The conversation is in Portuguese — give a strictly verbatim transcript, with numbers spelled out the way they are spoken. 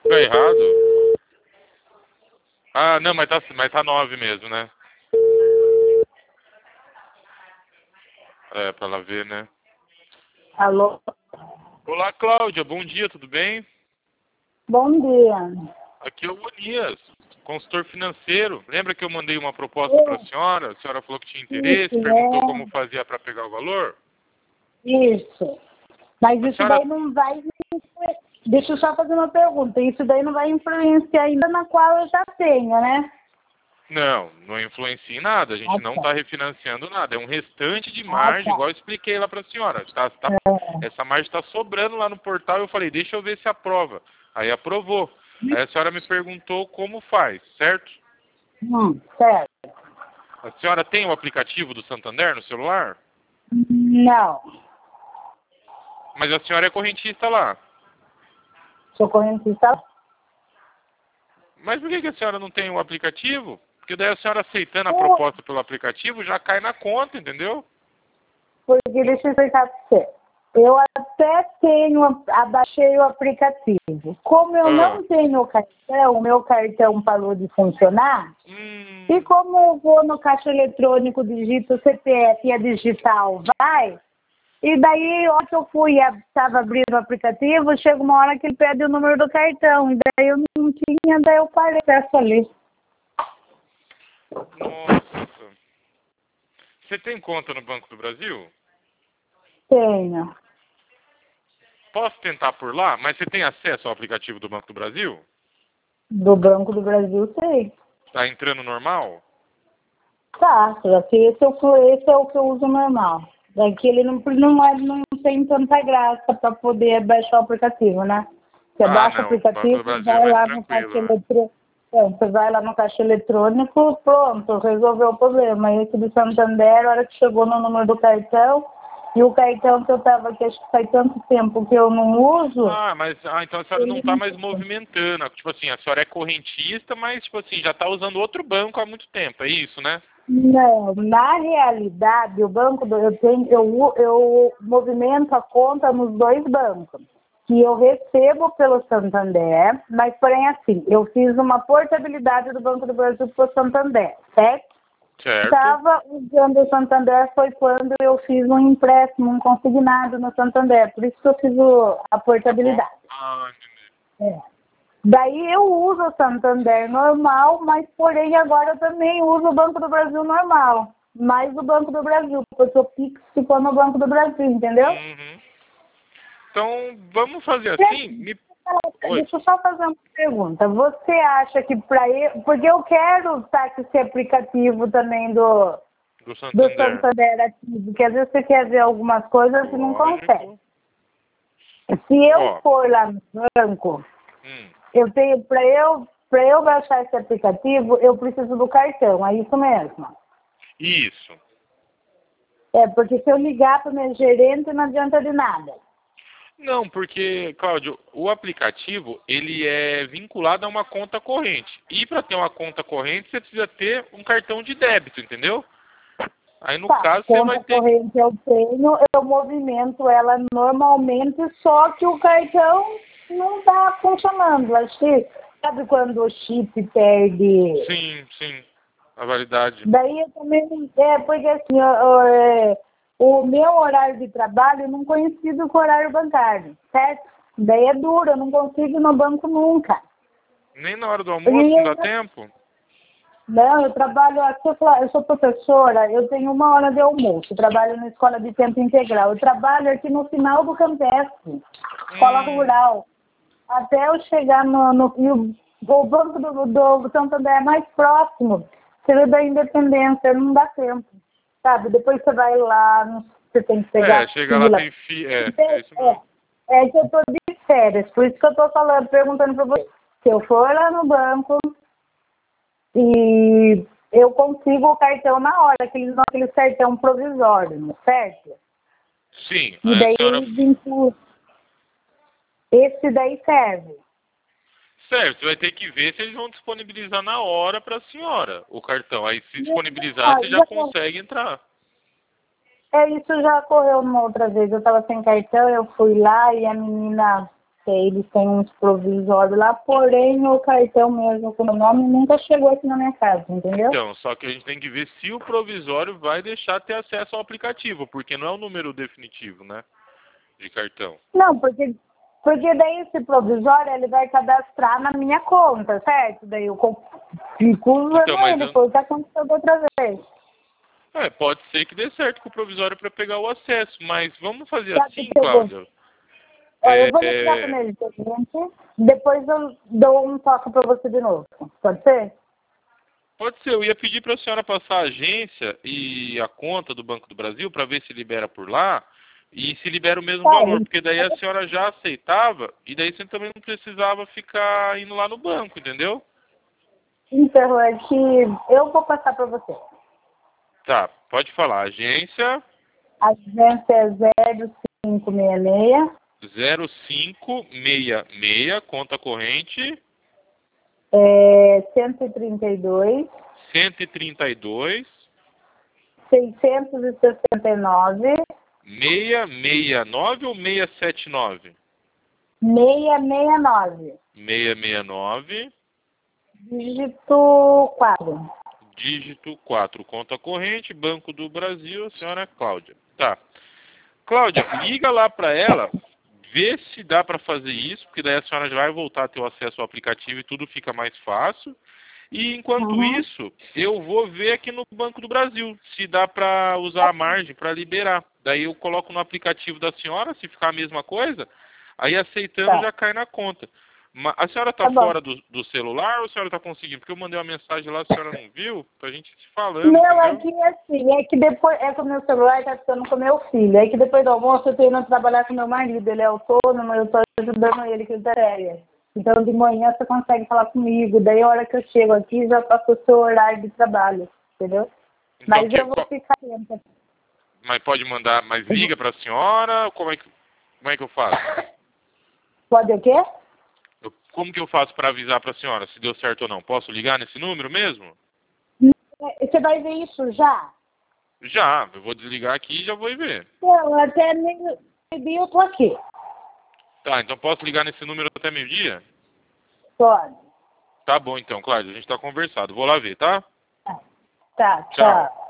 Tá errado? Ah, não, mas tá, mas tá nove mesmo, né? É, pra ela ver, né? Alô? Olá, Cláudia. Bom dia, tudo bem? Bom dia. Aqui é o Onias, consultor financeiro. Lembra que eu mandei uma proposta para a senhora? A senhora falou que tinha interesse, Isso, perguntou é. como fazia para pegar o valor? Isso. Mas A isso senhora... daí não vai... Deixa eu só fazer uma pergunta. Isso daí não vai influenciar ainda na qual eu já tenho, né? Não, não influencia em nada. A gente Ah, não tá. está refinanciando nada. É um restante de Ah, margem, tá. igual eu expliquei lá para a senhora. Tá, tá... É. Essa margem está sobrando lá no portal. Eu falei, deixa eu ver se aprova. Aí aprovou. Aí a senhora me perguntou como faz, certo? Hum, certo. A senhora tem o aplicativo do Santander no celular? Não. Mas a senhora é correntista lá. Sou correntista. Mas por que, que a senhora não tem o aplicativo? Porque daí a senhora aceitando a Eu- proposta pelo aplicativo já cai na conta, entendeu? Porque deixa eu explicar para você. Eu até tenho, abaixei o aplicativo. Como eu Ah. não tenho cartão, o meu cartão parou de funcionar. Hum. E como eu vou no caixa eletrônico, digito o C P F e a digital vai, e daí, a hora que eu fui e estava abrindo o aplicativo, chega uma hora que ele pede o número do cartão, e daí eu não tinha, daí eu parei peço ali. Nossa. Você tem conta no Banco do Brasil? Tenho. Posso tentar por lá? Mas você tem acesso ao aplicativo do Banco do Brasil? Do Banco do Brasil, sei. Tá entrando normal? Tá, só que esse, eu, esse é o que eu uso normal. Daqui ele não, não, é, não tem tanta graça para poder baixar o aplicativo, né? Você Ah, baixa o não. O Banco do aplicativo, Brasil é vai mais lá no caixa tranquilo, né? eletrônico. Você vai lá no caixa eletrônico, pronto, resolveu o problema. Esse do Santander, a hora que chegou no número do cartão, e o cartão que eu tava aqui, acho que faz tanto tempo que eu não uso, Ah, mas ah, então a senhora não ele tá não... mais movimentando. Tipo assim, a senhora é correntista, mas tipo assim, já tá usando outro banco há muito tempo, é isso, né? Não, na realidade, o banco, do, eu, tenho, eu, eu movimento a conta nos dois bancos, que eu recebo pelo Santander, mas porém assim, eu fiz uma portabilidade do Banco do Brasil para o Santander, certo? Certo. Estava usando o Santander foi quando eu fiz um empréstimo, um consignado no Santander, por isso que eu fiz o, a portabilidade. Ah, entendi. É. Daí eu uso o Santander normal, mas porém agora eu também uso o Banco do Brasil normal. Mais o Banco do Brasil, porque o Pix ficou no Banco do Brasil, entendeu? Uhum. Então, vamos fazer assim? Me... Oi. Deixa eu só fazer uma pergunta. Você acha que para eu... Porque eu quero estar com esse aplicativo também do, Do do Santander. Santander ativo, porque às vezes você quer ver algumas coisas e não consegue. Lógico. Se eu Ó. for lá no banco... Hum. Eu tenho, para eu, para eu baixar esse aplicativo, eu preciso do cartão, é isso mesmo? Isso. É, porque se eu ligar para o meu gerente, não adianta de nada. Não, porque, Cláudio, o aplicativo, ele é vinculado a uma conta corrente. E para ter uma conta corrente, você precisa ter um cartão de débito, entendeu? Aí, no Tá, caso, você vai conta ter... corrente eu tenho, eu movimento ela normalmente, só que o cartão não está funcionando. Acho que, sabe quando o chip perde... Sim, sim. A validade. Daí eu também, é, porque assim, eu, eu, é, o meu horário de trabalho não coincide com o horário bancário, certo? Daí é duro, eu não consigo ir no banco nunca. Nem na hora do almoço E não eu, dá tempo? não, eu trabalho, aqui eu, sou- eu sou professora, eu tenho uma hora de almoço, eu trabalho na escola de tempo integral. Eu trabalho aqui no final do Campestre, escola Hum. rural. Até eu chegar no, no e o, o banco do, do Santander é mais próximo, seria da Independência, não dá tempo, sabe? Depois você vai lá, não- você tem que pegar É, a chega lá, fila. tem fi... É, Então, é isso mesmo. é, é que eu tô de férias, por isso que eu tô falando, perguntando para você. Se eu for lá no banco e eu consigo o cartão na hora, aqueles, aqueles cartão provisório, não é certo? Sim, E aí a daí senhora... vincula. Esse daí serve. Certo, você vai ter que ver se eles vão disponibilizar na hora para a senhora o cartão. Aí, se disponibilizar, Ah, você já já- consegue entrar. É, isso já ocorreu uma outra vez. Eu estava sem cartão, eu fui lá e a menina sei, eles têm uns provisórios lá, porém o cartão mesmo com o meu nome nunca chegou aqui na minha casa, entendeu? Então, só que a gente tem que ver se o provisório vai deixar ter acesso ao aplicativo, porque não é o número definitivo, né, de cartão. Não, porque, porque daí esse provisório ele vai cadastrar na minha conta, certo? Daí eu co- fico usando Então, mas ele, eu- foi o que aconteceu da outra vez. É, pode ser que dê certo com o provisório para pegar o acesso, mas vamos fazer Sabe assim, que eu vou- Cláudia. Ó, É, eu vou ligar para é, meu gerente, depois eu dou um toque para você de novo. Pode ser? pode ser, eu ia pedir para a senhora passar a agência e a conta do Banco do Brasil para ver se libera por lá e se libera o mesmo Tá, valor, porque daí a senhora já aceitava e daí você também não precisava ficar indo lá no banco, entendeu? então, é que eu vou passar para você. Tá, pode falar. Agência A agência é zero cinco seis seis, zero cinco seis seis, conta corrente é, cento e trinta e dois, cento e trinta e dois, seiscentos e sessenta e nove, seiscentos e sessenta e nove ou seiscentos e setenta e nove? seiscentos e sessenta e nove, seiscentos e sessenta e nove, dígito quatro. dígito quatro, conta corrente, Banco do Brasil, senhora Cláudia. Tá. Cláudia, liga lá para ela, vê se dá para fazer isso, porque daí a senhora já vai voltar a ter o acesso ao aplicativo e tudo fica mais fácil. E enquanto Uhum. isso, eu vou ver aqui no Banco do Brasil se dá para usar a margem para liberar. Daí eu coloco no aplicativo da senhora, se ficar a mesma coisa, aí aceitando Tá. já cai na conta. Ma- A senhora está Tá bom. fora do, do celular ou a senhora está conseguindo? Porque eu mandei uma mensagem lá, a senhora não viu, pra gente se falando, Não, é entendeu? que assim, é que depois, é que o meu celular tá ficando com meu filho. É que depois do almoço eu tô indo trabalhar com meu marido, ele é autônomo, eu tô ajudando ele que ele tá férias. Então de manhã você consegue falar comigo, daí a hora que eu chego aqui já passou o seu horário de trabalho, entendeu? Então, Mas que, eu vou qual- ficar atenta. mas pode mandar, mas liga para a senhora, como é que, como é que eu faço? Pode o quê? Eu- como que eu faço para avisar para a senhora se deu certo ou não? Posso ligar nesse número mesmo? É, Você vai ver isso já? Já, eu vou desligar aqui e já vou ir ver. Não, até meio-dia eu tô aqui. Tá, então posso ligar nesse número até meio-dia? Pode. Tá bom então, Cláudio, a gente tá conversado. Vou lá ver, tá? Tá, Tchau. tchau.